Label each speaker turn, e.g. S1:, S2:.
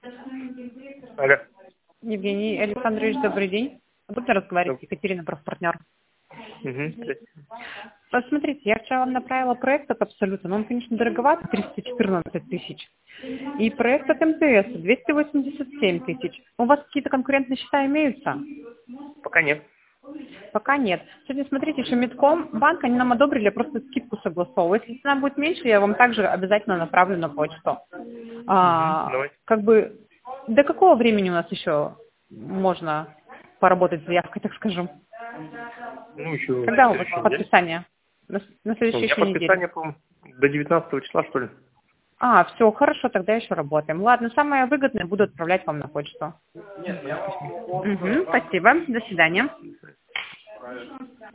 S1: Алло.
S2: Евгений Александрович, добрый день. Будете разговаривать, Екатерина, профпартнер. Посмотрите, я вчера вам направила проект от Абсолюта, но он, конечно, дороговат, 314 тысяч. И проект от МТС 287 тысяч. У вас какие-то конкурентные счета имеются?
S1: Пока нет.
S2: Пока нет. Сегодня, смотрите, еще Медком, банк, они нам одобрили, я просто скидку согласовываю. Если цена будет меньше, я вам также обязательно направлю на почту.
S1: Давайте.
S2: Как бы, до какого времени у нас еще можно поработать с заявкой, так скажем?
S1: Ну, еще
S2: Когда у вас
S1: следующей неделе.
S2: подписание? На
S1: У
S2: следующей
S1: меня
S2: еще неделе.
S1: подписание, по-моему, до 19 числа, что ли.
S2: Все, хорошо, тогда еще работаем. Ладно, самое выгодное буду отправлять вам на почту. Спасибо, до свидания.